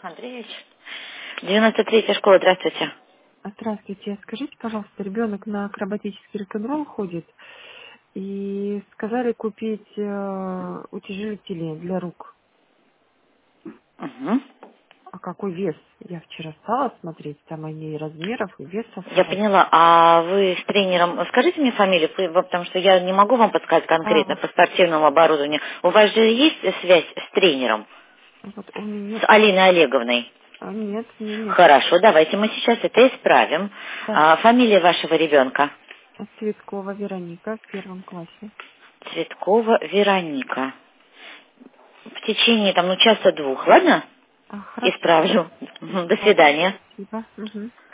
Андреевич. 93-я школа, здравствуйте. Здравствуйте. Скажите, пожалуйста, ребенок на акробатический рок-н-ролл ходит, и сказали купить утяжелители для рук. Угу. А какой вес? Я вчера стала смотреть, там они размеров и весов. Я поняла. А вы с тренером... Скажите мне фамилию, потому что я не могу вам подсказать конкретно А, по спортивному оборудованию. У вас же есть связь с тренером? вот у меня С нет. Алиной Олеговной? Нет, у меня нет. Хорошо, давайте мы сейчас это исправим. Да. Фамилия вашего ребенка? Цветкова Вероника в 1 классе. Цветкова Вероника. В течение там, часа-двух, ладно? Хорошо. Исправлю. До Ладно, свидания. спасибо. Мгм.